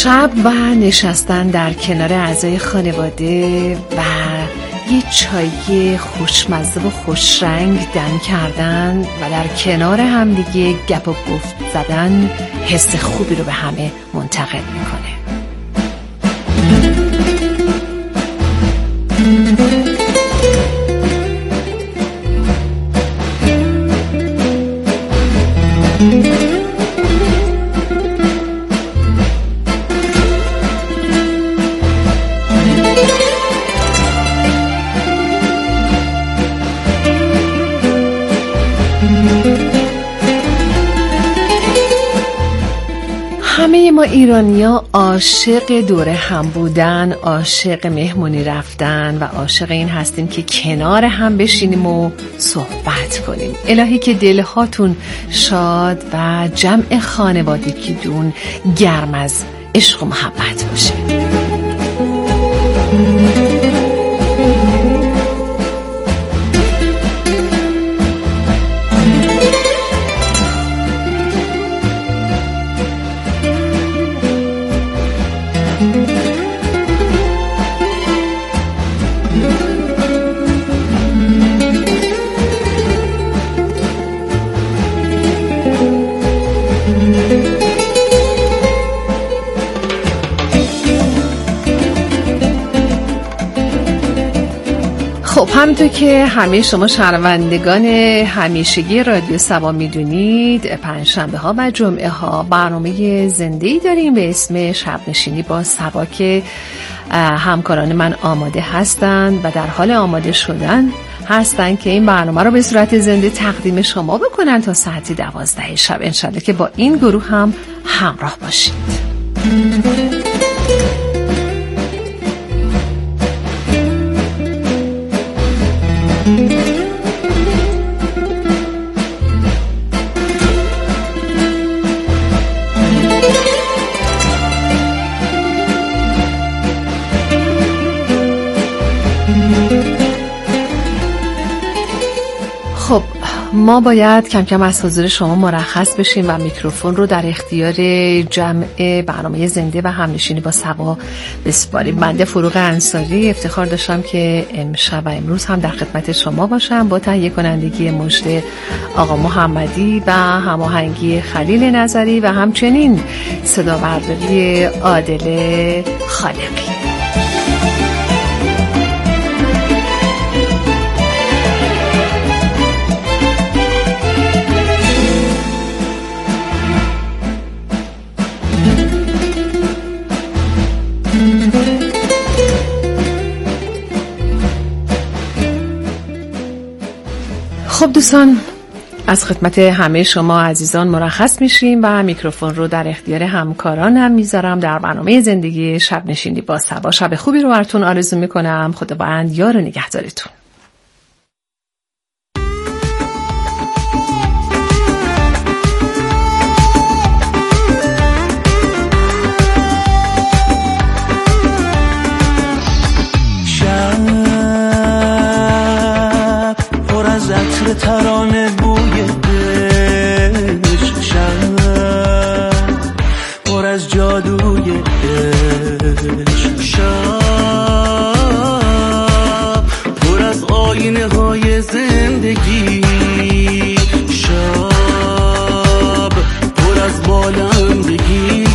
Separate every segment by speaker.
Speaker 1: شب و نشستن در کنار اعضای خانواده و یه چای خوشمزه و خوشرنگ دم کردن و در کنار هم دیگه گپ و گفت زدن حس خوبی رو به همه منتقل میکنه. همه ما ایرانی‌ها عاشق دوره هم بودن، عاشق مهمونی رفتن و عاشق این هستیم که کنار هم بشینیم و صحبت کنیم. الهی که دلهاتون شاد و جمع خانوادگیتون گرم از عشق و محبت باشه. خب همونطور که همه شما شنوندگان همیشگی رادیو سبا میدونید، پنجشنبه ها و جمعه ها برنامه زنده‌ای داریم به اسم شب نشینی با سبا که همکاران من آماده هستند و در حال آماده شدن هستن که این برنامه رو به صورت زنده تقدیم شما بکنن تا ساعت 12 شب. انشالله که با این گروه هم همراه باشید. خب ما باید کم کم از حضور شما مرخص بشیم و میکروفون رو در اختیار جمع برنامه زنده و همنشینی با سبا بسپاریم. بنده فروغ انصاری افتخار داشتم که امشب و امروز هم در خدمت شما باشم با تهیه کنندگی مجد آقا محمدی و هماهنگی خلیل نظری و همچنین صدا برداری عادل خالقی. خب دوستان، از خدمت همه شما عزیزان مرخص میشیم و میکروفون رو در اختیار همکارانم میذارم در برنامه زندگی شب نشینی با سبا. شب خوبی رو براتون آرزو میکنم. خداوند یار و نگهدارتون.
Speaker 2: ترانه بوی عشق، شب پر از جادوی عشق، شب پر از آینه های زندگی، شب پر از بالندگی،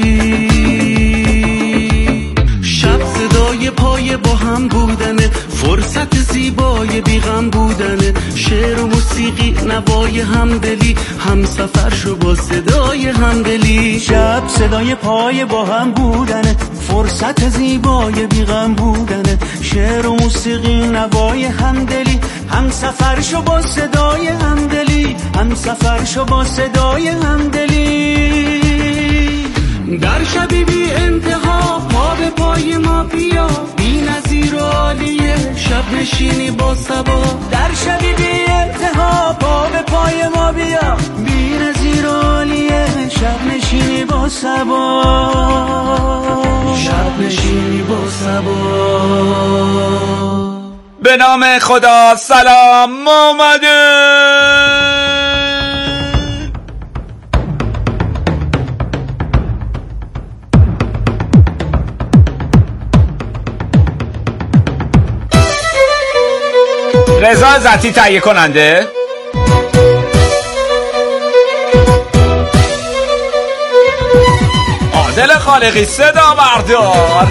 Speaker 2: شب صدای پای با هم بودنه، فرصت زیبای بیغم بودنه، شعر و موسیقی نوای همدلی، هم سفر شو با صدای همدلی. شب صدای پای با هم بودنه، فرصت زیبای بیغم بودنه، شعر و موسیقی نوای همدلی، هم سفر شو با صدای همدلی، هم سفر شو با صدای همدلی. در شبی بی انتها پا به پای ما بیا، بی نظیر و عالیه شب نشینی با سبا. در شبی بی انتها پا به پای ما بیا، بی نظیر و عالیه شب نشینی با سبا، شب نشینی با سبا.
Speaker 3: به نام خدا سلام آمده. رضا عزتی تهیه کننده. عادل خالقی صدا بردار.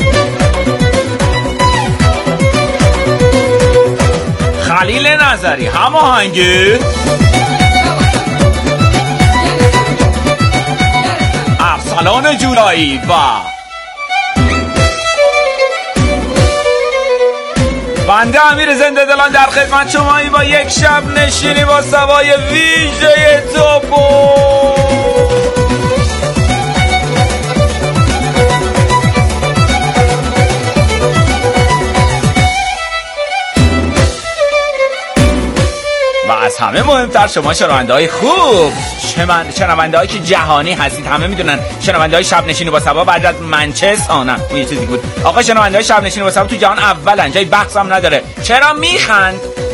Speaker 3: خلیل نظری هماهنگی. ارسلان جولایی و بنده امیر زنده دلان در خدمت شمایی با یک شب نشینی با سوای ویژه توپو. و از همه مهمتر شما شنونده‌های خوب، شنونده‌هایی که جهانی هستید، همه میدونن شنونده‌های شب نشینی با صبا بعد از منچستر نه اون یه چیزی بود. آقا شنونده‌های شب نشینی با صبا تو جهان اولن، جای بحث هم نداره. چرا میخند؟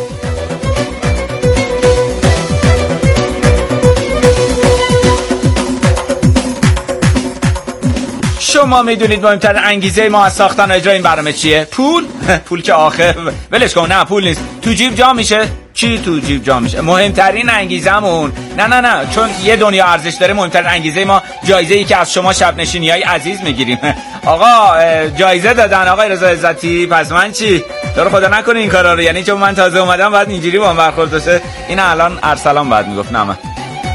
Speaker 3: شما میدونید مهمترین انگیزه ما از ساختن و اجرای این برنامه چیه؟ پول؟ پول که آخر ولش کن، نه پول نیست، تو جیب جا میشه. چی تو جیب جا میشه؟ مهمترین انگیزمون نه چون یه دنیا ارزش داره. مهمترین انگیزه ما جایزه‌ای که از شما شب نشینی‌های عزیز میگیریم. آقا جایزه دادن آقای رضا عزتی، پس من چی؟ تو خدا نکنه این کارا رو، یعنی چون من تازه اومدم بعد اینجوری با من برخورد بشه. این الان ارسلان بعد میگفت نه من.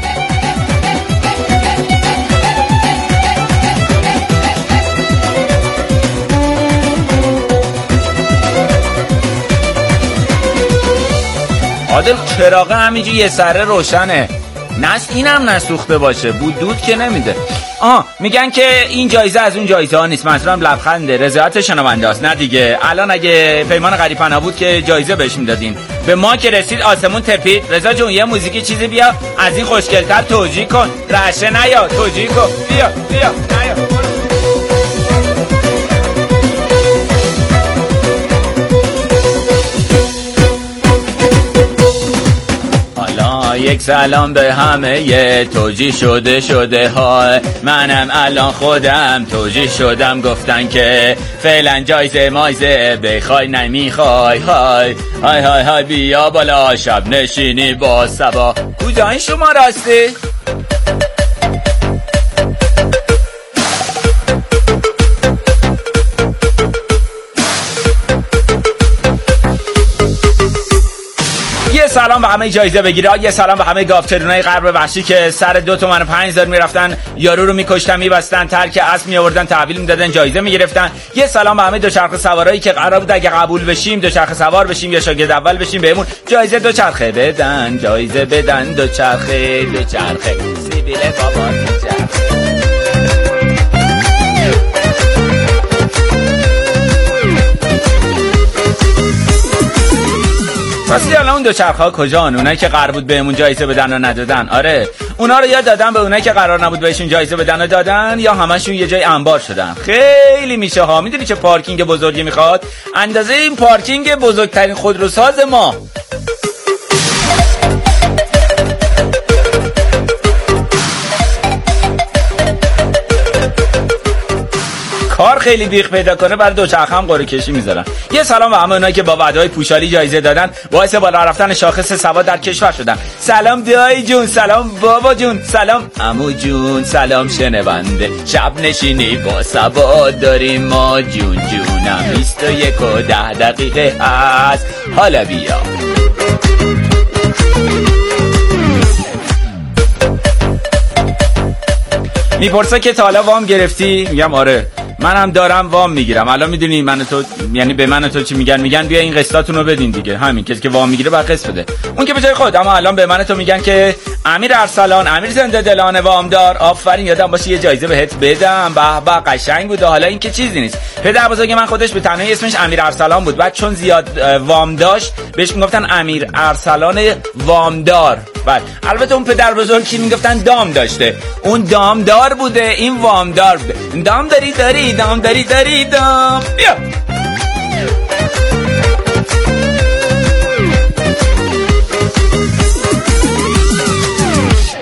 Speaker 3: عادل چراغ همینجوری یه سره روشنه، اینم نسوخته باشه، دود که نمیده. میگن که این جایزه از اون جایزه ها نیست، منظورم لبخنده، رضایت شنونده است. نه دیگه، الان اگه پیمان غریب‌پنا بود که جایزه بهش میدادین. به ما که رسید آسمون تپید. رضا جون یه موزیکی چیزی بیا از این خوشگل‌تر توجیه کن. رشه نیا توجیه کن. بیا نیا. یک سلام به همه توجیه شده ها، منم الان خودم توجیه شدم. گفتن که فعلا جایزه مایزه بخوای نمیخوای. های بیا بالا شب نشینی با صبا. کجای شما راستی؟ یه سلام به همه جایزه بگیره. یه سلام به همه گاوترونای غرب وحشی که سر 2 تومن و 5000 میرفتن یارو رو میکشتن، میبستن، ترک اسب میآوردن، تحویل میدادن، جایزه میگرفتن. یه سلام به همه دوچرخه سوارایی که قرار بود اگه قبول بشیم دوچرخه سوار بشیم یا شاگرد اول بشیم بهمون جایزه دوچرخه بدن. جایزه بدن دوچرخه سیبیل بابا دوچرخه. راستی الان اون دوچرخه‌ها کجان؟ اونایی که قرار بود بهمون جایزه بدن و ندادن. آره اونا رو یا دادن به اونایی که قرار نبود بهشون جایزه بدن و دادن، یا همشون یه جای انبار شدن. خیلی میشه ها. میدونی چه پارکینگ بزرگی میخواد؟ اندازه این پارکینگ بزرگترین خودروساز ما. کار خیلی بیخ پیدا کنه برای دوچرخه هم قرعه کشی میذارن. یه سلام به همه اونایی که با وعده‌های پوشالی جایزه دادن باعث بالا رفتن شاخص سواد در کشور شدن. سلام دایی جون، سلام بابا جون، سلام عمو جون، سلام شنونده شب نشینی با سواد داریم ما. جونم 21:10 هست. حالا بیا میپرسه که تا حالا وام گرفتی؟ میگم آره منم دارم وام میگیرم. الان میدونی من تو، یعنی به من تو چی میگن بیا این قسطاتون رو بدین دیگه. همین کسی که وام میگیره باید قسط بده، اون که به جای خود. اما الان به من تو میگن که امیر ارسلان، امیر زنده دلان وامدار، آفرین یادم باشه یه جایزه بهت بدم. به قشنگ بود. حالا این که چیزی نیست. پدر بزرگ من خودش به تنهایی اسمش امیر ارسلان بود، بعد چون زیاد وام داشت بهش میگفتن امیر ارسلان وامدار. بعد البته اون پدر بزرگ کی میگفتن دام داشته، اون دامدار بوده، این وامدار بوده. دام داری دام. بیا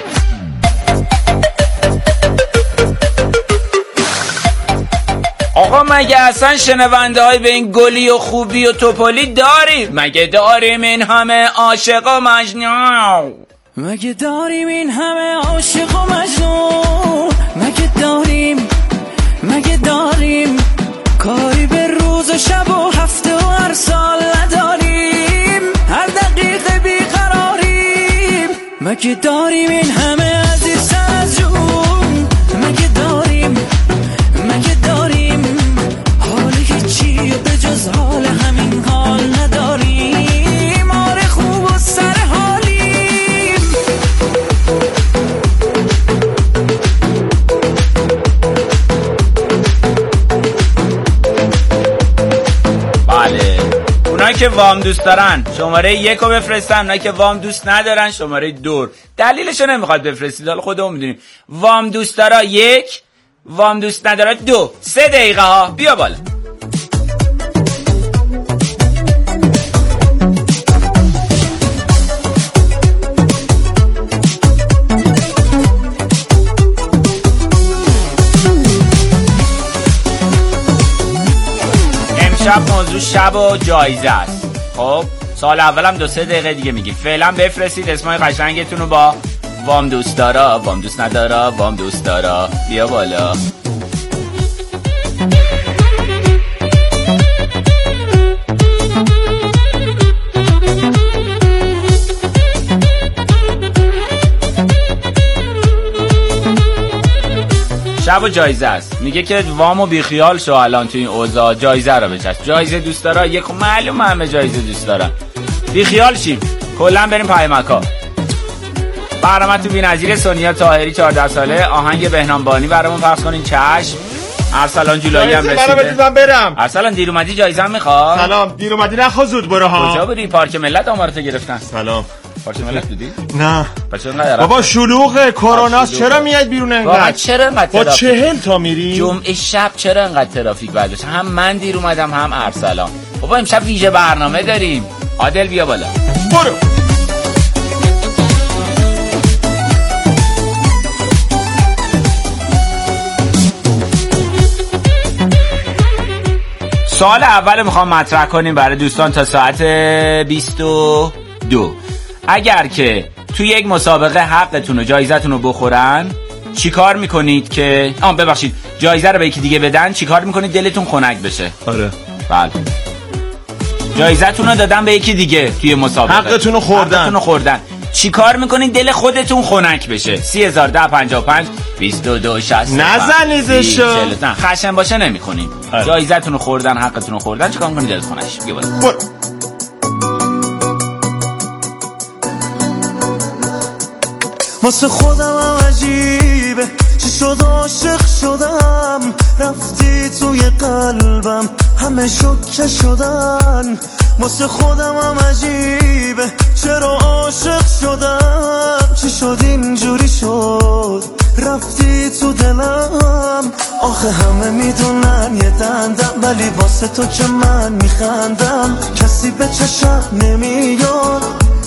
Speaker 3: آقا آقا مگه اصلا شنونده های به این گلی و خوبی و توپالی داریم؟ مگه داریم این همه عاشق و مجنون؟
Speaker 2: مگه داریم این همه عاشق و مجنون؟ مگه داریم کاری به روز و شب و هفته و هر سال نداریم؟ هر دقیقه بیقراریم. مگه داریم این همه عزیز سر از جون؟ مگه داریم حالی هیچی به جز حال همین حال نداریم؟ آره خوب و سر حالیم.
Speaker 3: بله، اونایی که وام دوست دارن شماره 1 رو بفرستن، اونایی که وام دوست ندارن شماره 2. دلیلشو نمیخواد بفرستید، حالا خودمون میدونیم. وام دوست دارا 1، وام دوست ندارا 2. 3 دقیقه ها، بیا بالا. امشب موضوع شب و جایزه است. خب سال اولم 2-3 دقیقه دیگه میگیم. فعلا بفرستید اسمای قشنگتون رو با وام دوست دارا، وام دوست ندارا، وام دوست دارا. بیا بالا. شب و جایزه است. میگه که وامو بیخیال شو الان تو این اوضاع، جایزه رو بچسب. جایزه دوست دارا، یک معلومه همه جایزه دوست دارن. بیخیال شیم، کلا بریم پای مکا. برنامه تو بی‌نظیر سونیا طاهری 14 ساله. آهنگ بهنام بانی برامون پخش کنین. چشم. ارسلان جولایی هم رسیده.
Speaker 4: من برم.
Speaker 3: ارسلان دیر اومدی جایزه هم میخواد؟
Speaker 4: سلام، دیر اومدی نخوا زود برو ها.
Speaker 3: کجا بودی؟ پارک ملت آمارتو گرفتن.
Speaker 4: سلام.
Speaker 3: پارک ملت بودی؟
Speaker 4: نه.
Speaker 3: بچه‌ها انقدر
Speaker 4: بابا شلوغه، کرونا چرا میاد بیرون انقدر؟
Speaker 3: بابا چرا انقدر
Speaker 4: با
Speaker 3: ترافیک؟
Speaker 4: 40 تا میری؟
Speaker 3: جمعه شب چرا انقدر ترافیک برداشت؟ هم من دیر اومدم هم ارسلان. بابا امشب ویژه برنامه داریم. عادل بیا بالا.
Speaker 4: برو.
Speaker 3: سوال اول میخوام مطرح کنیم برای دوستان تا ساعت 22. اگر که توی یک مسابقه حقتون و جایزتون رو بخورن چی کار میکنید که ببخشید جایزه رو به یکی دیگه بدن، چی کار میکنید دلتون خنک بشه؟
Speaker 4: آره
Speaker 3: بله، جایزتون رو دادن به یکی دیگه توی مسابقه،
Speaker 4: حقتون رو خوردن،
Speaker 3: چی کار میکنید دل خودتون خنک بشه؟ 301055 2260
Speaker 4: نزنیدشو.
Speaker 3: نه خشن باشه نمیکنید. جایزتون رو خوردن، حقتون رو خوردن، چیکار میکنید دلت خنک شه؟
Speaker 4: برو.
Speaker 2: واسه خودم هم عجیبه چی شد عاشق شدم، رفتی توی قلبم همه شوکه شدن. واسه خودم هم عجیبه چرا عاشق شدم، چی شد اینجوری شد رفتی تو دلم. آخه همه میدونن یه دندم، ولی واسه تو که من میخندم. کسی به چشم نمیاد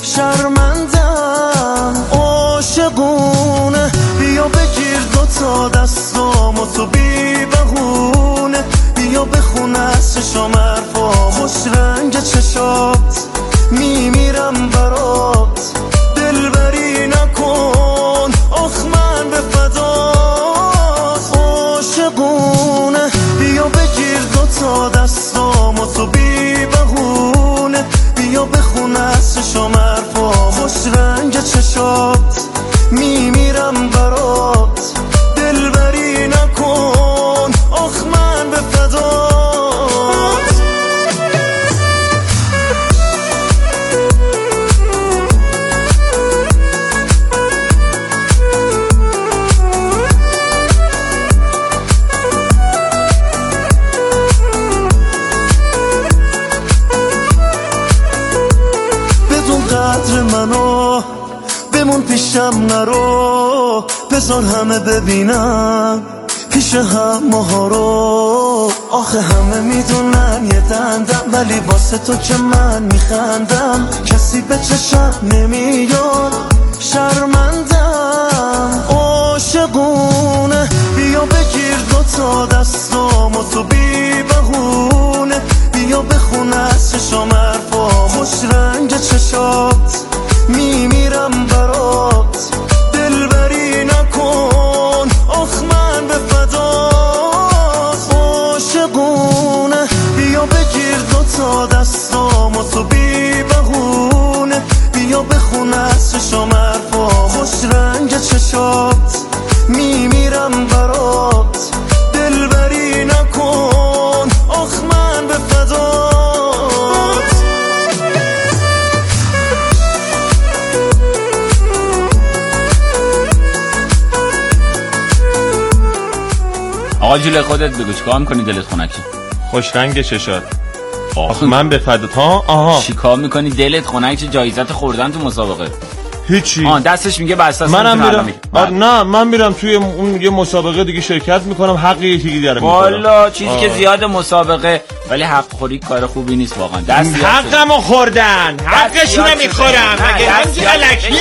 Speaker 2: شرمندم. عاشقونه بیا بگیر دوتا دستام و تو بی بهونه، بیا بخون از چشام حرفا خوش رنگ چشات، میمیرم برات دلبری نکن، آخ من به فدات. عاشقونه بیا بگیر دوتا دستام و تو بی بهونه، بیا بخون از چشام حرفا خوش رنگ چشات، میمیرم برات دلبری نکن، آخ من به فدات. بدون قدر منو بمون پیشم نرو، بذار همه ببینم پیش هم ماها رو. آخه همه میدونن یه دندم، ولی واسه تو که من میخندم. کسی به چشم نمیاد شرمندم. عاشقونه بیا بگیر دوتا دستام و تو بی
Speaker 5: چشات میمیرم برات دلبری نکن آخ من به فدات عاشقونه بیا بگیر دوتا دستامو تو بی بهونه بیا بخون از چشام حرفا خوش رنگ چشات میمیرم برات دلبری نکن آخ من به فدات
Speaker 3: آقا جوله خودت بگو چیکار میکنی دلت خنک شه؟
Speaker 4: خوش رنگ چشات آخ من به فدات. ها آها
Speaker 3: چیکار میکنی دلت خنک شه؟ جایزت خوردن تو مسابقه.
Speaker 4: هیچی.
Speaker 3: دستش میگه بسته است.
Speaker 4: منم میرم. نه من میرم توی اون یه مسابقه دیگه شرکت میکنم، حق یکی دیگه رو میکنم.
Speaker 3: والا چیزی که زیاد مسابقه، ولی حق خوری کار خوبی نیست واقعا. دست
Speaker 4: حقمو خوردن، حقشونو میخورم. مگه همچین الکیه؟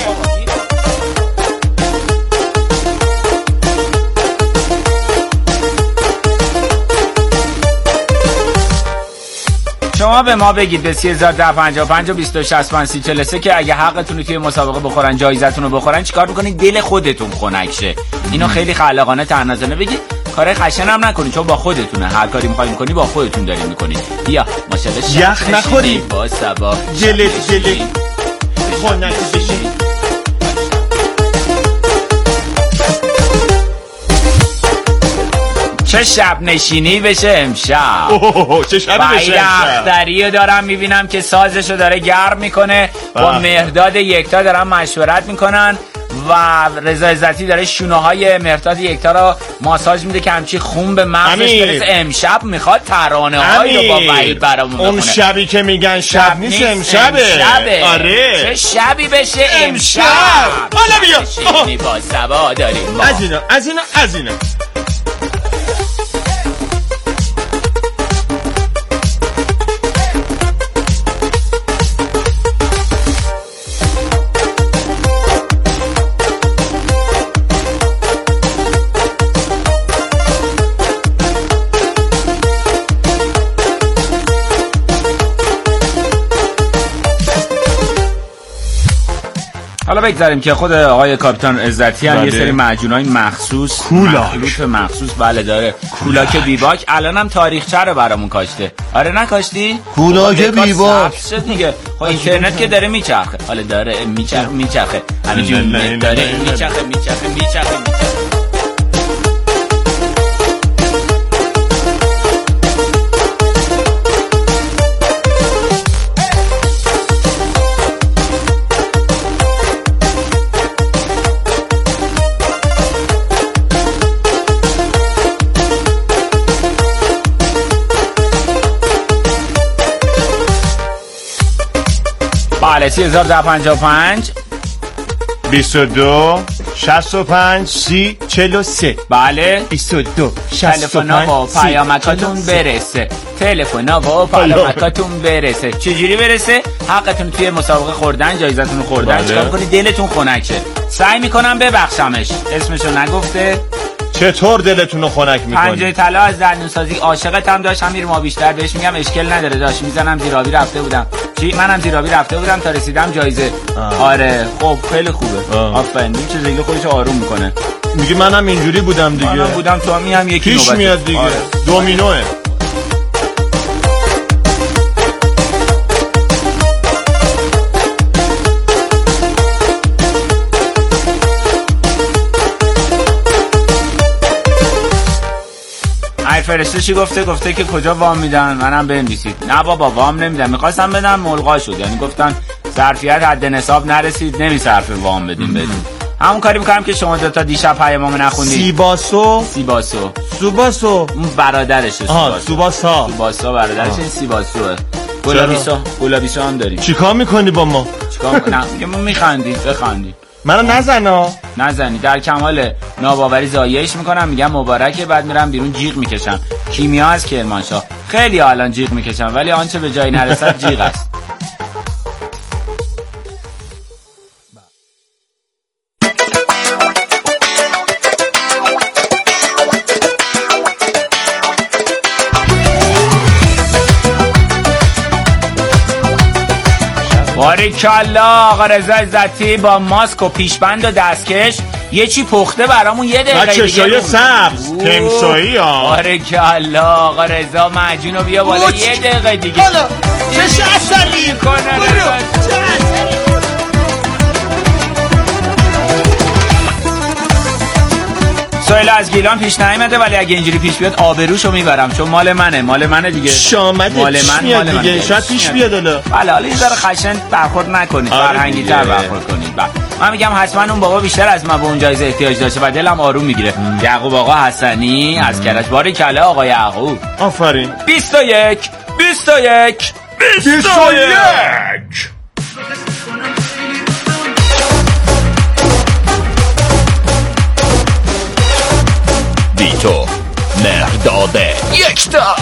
Speaker 3: شما به ما بگید به 3055 و 2265 که اگه حقتون رو توی مسابقه بخورن، جایزتون رو بخورن، چیکار میکنید دل خودتون خنک شه؟ اینو خیلی خلاقانه تنازانه بگید. کار خشن هم نکنید چون با خودتونه، هر کاری میخواید میکنی با خودتون دارین میکنید. بیا ماشاءالله
Speaker 4: یخ نخوری
Speaker 3: با صبا
Speaker 4: جلت خنک بشی.
Speaker 3: چه شب نشینی بشه امشب.
Speaker 4: چه شبی بشه امشب.
Speaker 3: اختریو دارم میبینم که سازشو داره گرم میکنه، با مهرداد یکتا دارن مشورت میکنن و رضا عزتی داره شونه های مهرداد یکتا رو ماساژ میده که همچی خون به مغزش برسه. امشب میخواد ترانه هایی رو با وحید برامون بخونه.
Speaker 4: اون شبی که میگن شب نیست امشبه. آره
Speaker 3: چه شبی بشه امشب.
Speaker 4: حالا بیا
Speaker 3: نشینی با صبا داریم ما.
Speaker 4: از اینا
Speaker 3: حالا بگذاریم که خود آقای کاپیتان عزتی هم یه سری معجونای مخصوص مخلوط مخصوص بله داره. کولاک بیباک الانم تاریخچه رو برامون کاشته. آره نکاشتی؟
Speaker 4: کولاک بیباک
Speaker 3: دیگه. خب اینترنت که داره میچرخه. حالا داره میچرخه. همینجوری داره میچرخه. بله 3055
Speaker 4: 22 65 30 43
Speaker 3: بله
Speaker 4: 22
Speaker 3: تلفنا و پیامکاتون برسه. چجوری برسه؟ حقتون توی مسابقه خوردن، جایزتون خوردن. چیکار کنید دلتون خنک شه؟ سعی میکنم ببخشمش. اسمشو نگفته.
Speaker 4: چطور دلتونو خنک میکنی؟
Speaker 3: پنجه طلا از دندونسازی عاشقت هم داشت. همین ما بیشتر بهش میگم اشکال نداره داشت. میزنم زیرابی رفته بودم. منم زیرابی رفته بودم تا رسیدم جایزه. آره خب خیلی خوبه. آفرین. این چیز دیگه خودش آروم میکنه.
Speaker 4: میگه منم اینجوری بودم دیگه.
Speaker 3: منم بودم تو هم یکی
Speaker 4: پیش میاد دیگه. دومینوه.
Speaker 3: فرشته چی گفته که کجا وام میدن؟ منم بنویسید. نه بابا وام نمیدن. میخواستم بدم ملغا شد. یعنی گفتن ظرفیت حد نصاب نرسید نمیصرفه وام بدیم. همون کاری میکنم که شما دو تا دیشب پیاممو نخوندید.
Speaker 4: سوباسو
Speaker 3: اون برادرشه.
Speaker 4: سوباسا
Speaker 3: برادرش سیباسوه. گلابیسا هم داریم.
Speaker 4: چیکار میکنی با ما؟
Speaker 3: چیکار میکنم؟ میگم میخندید بخندید.
Speaker 4: منو
Speaker 3: نزنی. در کمال ناباوری زایش میکنم، میگم مبارکه، بعد میرم بیرون جیغ میکشم. کیمیا از کرمانشاه. خیلی الان جیغ میکشم ولی آنچه به جایی نرسد جیغ است. باریکالله آقا رضا عزتی با ماسک و پیشبند و دستکش یه چی پخته برامون یه دقیقه دیگه.
Speaker 4: چشای سبز تمسایی ها.
Speaker 3: باریکالله آقا رضا معجونو بیا بالا یه دقیقه دیگه.
Speaker 4: حالا چش اصلی کنه.
Speaker 3: سویل از گیلان پیش نیامده ولی اگه اینجوری پیش بیاد آبروشو میبرم چون مال منه دیگه.
Speaker 4: شامده
Speaker 3: مال من
Speaker 4: دیگه. شاید پیش بیاد حالا.
Speaker 3: بله حالا این ذره خشن برخورد نکنید، فرهنگی تر برخورد کنید. من میگم حتما اون بابا بیشتر از من به اون جایزه احتیاج داشته و دلم آروم میگیره. یعقوب آقا حسنی از کرج. باریکلا آقا یعقوب.
Speaker 4: آفرین.
Speaker 3: 21
Speaker 6: ویتو مهرداد یکتا.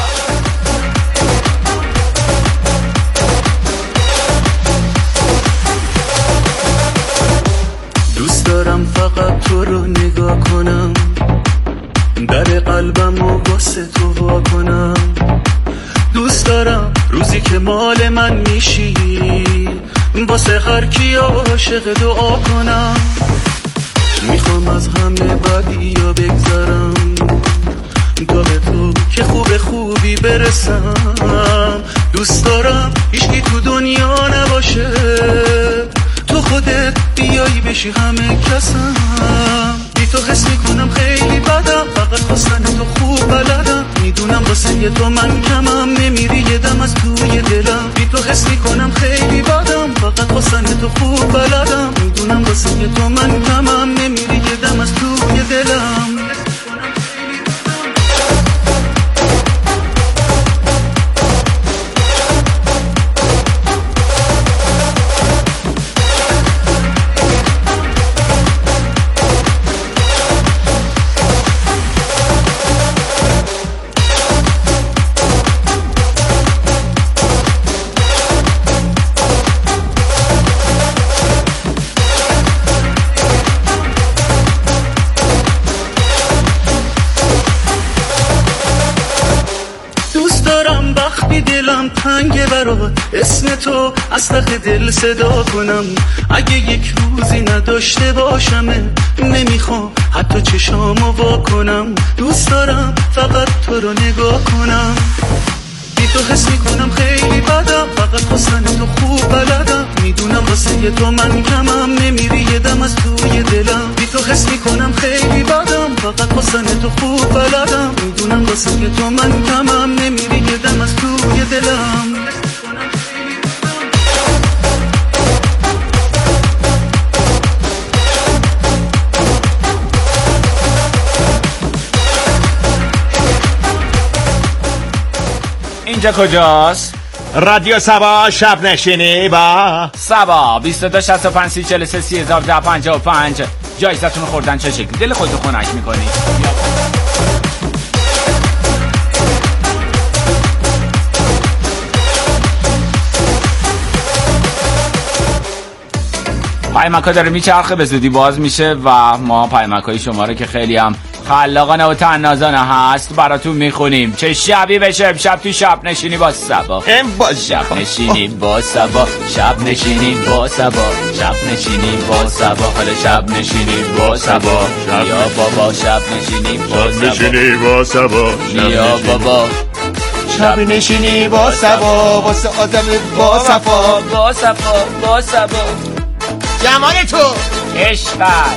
Speaker 2: دوست دارم فقط تو رو نگاه کنم، در قلبم و واسه تو وا کنم. دوست دارم روزی که مال من میشی واسه هر کی عاشق دعا کنم. میخوام از همه بدیا بگذرم تا به تو که خوبی برسم. دوست دارم هیچکی تو دنیا نباشه، تو خودت بیایی بشی همه کسم. بی تو حس میکنم خیلی بدم، فقط خواستن تو خوب بلدم. میدونم واسه تو من کمم، نمیری یه دم از توی دلم. بی تو حس میکنم خیلی بدم، فقط خواستن تو خوب بلدم. میدونم واسه تو من کمم، نمیری یه دم از توی دلم. تنگ برات اسم تو از ته دل صدا کنم. اگه یک روزی نداشته باشمه نمیخوام حتی چشامو وا کنم. دوست دارم فقط تو رو نگاه کنم. بی تو حس میکنم خیلی بدم، فقط خواستن تو خوب بلدم. میدونم واسه تو من کمم، نمیری یه دم از توی دلم. بی تو حس میکنم خیلی بدم، فقط خواستن تو خوب بلدم. میدونم واسه تو من کمم، نمیری یه دم از توی دلم.
Speaker 3: اینجا کجاست؟
Speaker 4: رادیو سبا شب نشینی با
Speaker 3: سبا 22 65 30 43 3055. جایزتون خوردن چه شکلی؟ دل خودتو خنک میکنی؟ پیمکا داره میچرخه، به زودی باز میشه و ما پیمکای شما رو که خیلی هم خلاقانه و طنازانه هست براتون میخونیم. چه شبی بشه امشب تو شب نشینی با سبا. شب نشینی با سبا، شب نشینی با سبا، شب نشینی با سبا، حالا شب نشینی با سبا. یا بابا شب نشینی با سبا، یا بابا
Speaker 4: شب نشینی با سبا، واسه آدم با صفا،
Speaker 3: با صفا، با سبا.
Speaker 4: جمال تو
Speaker 3: عشقت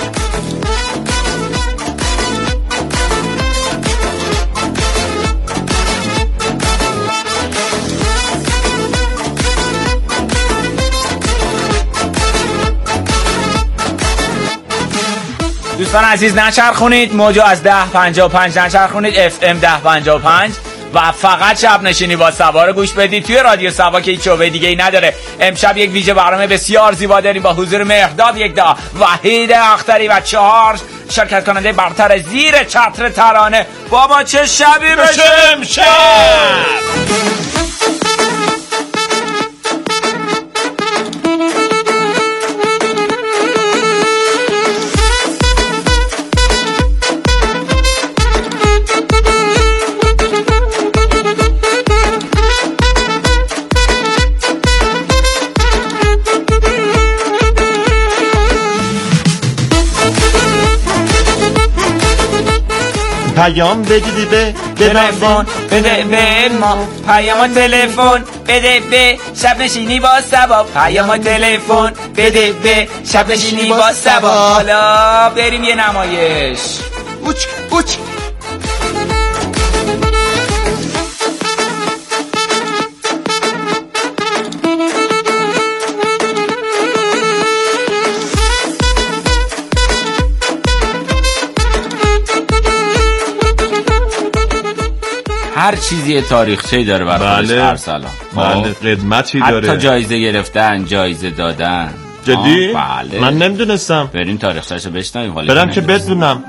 Speaker 3: دوستان عزیز نچرخونید موجو از 1055 نچرخونید FM 1055 و فقط شب نشینی با سبا رو گوش بدید توی رادیو سبا که هیچ شعبه دیگه ای نداره. امشب یک ویژه برنامه بسیار زیبا داریم با حضور مهرداد یکتا، وحید اختری و 4 شرکت کننده برتر زیر چتر ترانه. بابا چه شبی بشه امشب.
Speaker 4: پیام بدی به
Speaker 3: تلفن بده به ما، پیام تلفن بده به شب نشینی با صبا، پیام تلفن بده به شب نشینی با صبا. حالا بریم یه نمایش.
Speaker 4: اوچ
Speaker 3: هر چیزی تاریخچه‌ای داره برای خودش. هر سال
Speaker 4: بله قدمتی داره،
Speaker 3: حتی جایزه گرفتن، جایزه دادن.
Speaker 4: جدی؟
Speaker 3: بله.
Speaker 4: من نمیدونستم.
Speaker 3: بریم تاریخچه‌شو بشنویم.
Speaker 4: برم که بدونم.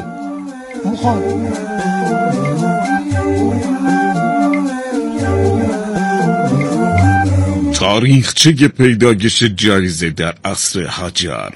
Speaker 7: تاریخچه پیدایش جایزه در عصر حجر.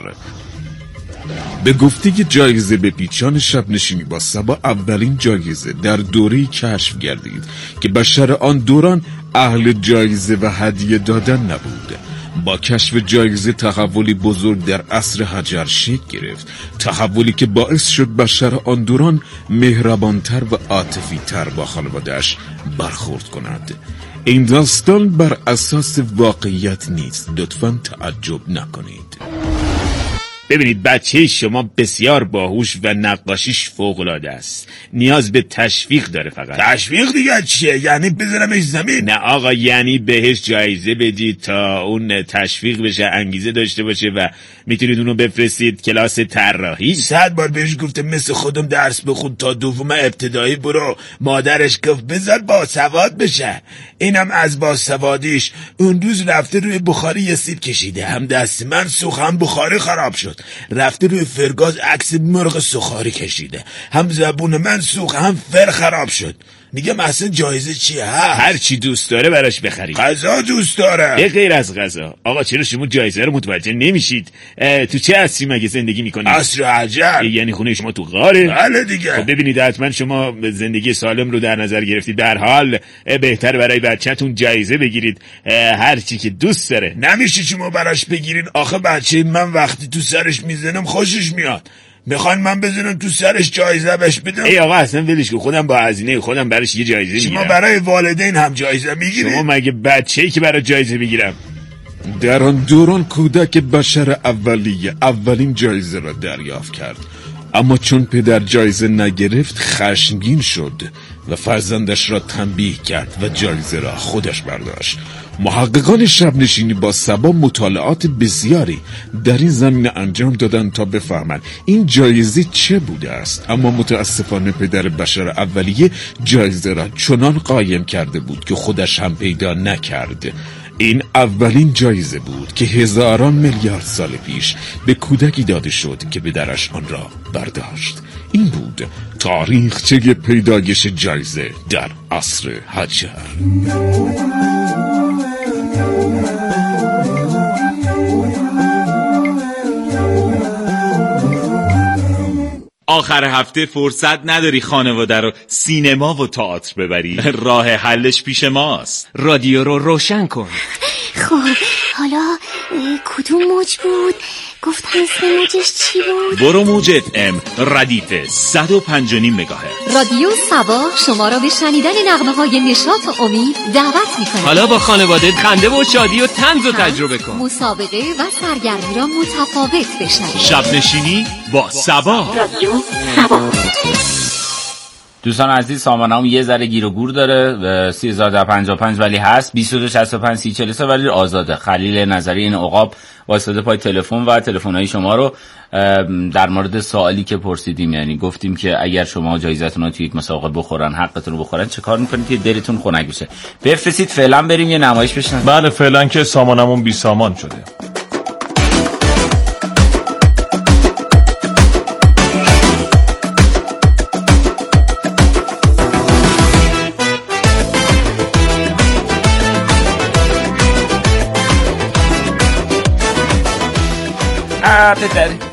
Speaker 7: به گفته جایزه به پیچان شب نشینی با صبا اولین جایزه در دوره‌ای کشف گردید که بشر آن دوران اهل جایزه و هدیه دادن نبود. با کشف جایزه تحولی بزرگ در عصر حجر شکل گرفت، تحولی که باعث شد بشر آن دوران مهربانتر و عاطفی‌تر با خانواده‌اش برخورد کند. این داستان بر اساس واقعیت نیست، لطفاً تعجب نکنید.
Speaker 8: ببینید بچه شما بسیار باهوش و نقاشیش فوق‌العاده است، نیاز به تشویق داره. فقط
Speaker 7: تشویق دیگه چیه؟ یعنی بذارمش زمین؟
Speaker 8: نه آقا، یعنی بهش جایزه بدید تا اون تشویق بشه، انگیزه داشته باشه و میتونید اونو بفرستید کلاس طراحی.
Speaker 7: 100 بار بهش گفتم مثل خودم درس بخون تا دوم ابتدایی برو، مادرش گفت بذار باسواد بشه. اینم از باسوادیش اون روز رفته روی بخاری یه سیب کشیده، هم دست من سوخت هم بخاری خراب شد. رفته روی فرگاز عکس مرغ سوخاری کشیده، هم زبون من سوخت هم فر خراب شد. میگم اصلا جایزه چیه؟
Speaker 8: هر چی دوست داره براش بخرید.
Speaker 7: غذا دوست داره؟
Speaker 8: به غیر از غذا. آقا چرا شما جایزه رو متوجه نمیشید؟ تو چه عصری مگه زندگی میکنید؟
Speaker 7: عصر حجر.
Speaker 8: یعنی خونه شما تو غاره؟
Speaker 7: بله دیگه.
Speaker 8: خب ببینید حتما شما زندگی سالم رو در نظر گرفتید. در حال بهتر برای بچه‌تون جایزه بگیرید، هر چی که دوست داره.
Speaker 7: نمیشه شما براش بگیرین؟ آخه بچه من وقتی تو سرش میزنم خوشش میاد. میخوان من بزنم تو سرش جایزه بهش بدم؟
Speaker 8: ای آقا اصلا ولش کن، خودم با هزینه خودم براش یه جایزه میگیرم.
Speaker 7: شما برای والدین هم جایزه میگیرید؟
Speaker 8: شما مگه بچه‌ای که برای جایزه میگیرم؟
Speaker 7: در آن دوران کودک بشر اولیه اولین جایزه را دریافت کرد، اما چون پدر جایزه نگرفت خشمگین شد و فرزندش را تنبیه کرد و جایزه را خودش برداشت. محققان شب نشینی با صبا مطالعات بسیاری در این زمینه انجام دادند تا بفهمند این جایزه چه بوده است، اما متاسفانه پدر بشر اولیه جایزه را چنان قایم کرده بود که خودش هم پیدا نکرد. این اولین جایزه بود که هزاران میلیارد سال پیش به کودکی داده شد که پدرش آن را برداشت. این بود تاریخچه پیدایش جایزه در عصر حجر.
Speaker 9: آخر هفته فرصت نداری خانواده رو سینما و تئاتر ببری؟ راه حلش پیش ماست. رادیو رو روشن کن.
Speaker 10: خب حالا کدوم موج بود؟ گفتم اسم موجش چی بود؟
Speaker 9: برو موج FM ردیف 105.5 مگاهرتز.
Speaker 10: رادیو صبا شما را به شنیدن نغمه‌های نشاط و امید دعوت می‌کند.
Speaker 9: حالا با خانواده خنده و شادی و طنز رو تجربه کن.
Speaker 10: مسابقه و سرگرمی را متفاوت بشنوید.
Speaker 9: شب نشینی با صبا.
Speaker 10: رادیو صبا.
Speaker 3: دوستان عزیز، سامانه‌ام یه ذره گیر و گور داره. 3055 ولی هست، 2265 3043 ولی آزاده. خلیل نظری این عقاب واسطه پای تلفن و تلفن‌های شما رو در مورد سوالی که پرسیدیم، یعنی گفتیم که اگر شما جایزتون رو توی یک مسابقه بخورن، حقتون رو بخورن، چه کار می‌کنید که دلتون خنک بشه؟ بفرستید. فعلا بریم یه نمایش بشنویم.
Speaker 4: بله فعلا که سامانمون بی سامان شده.
Speaker 3: پدر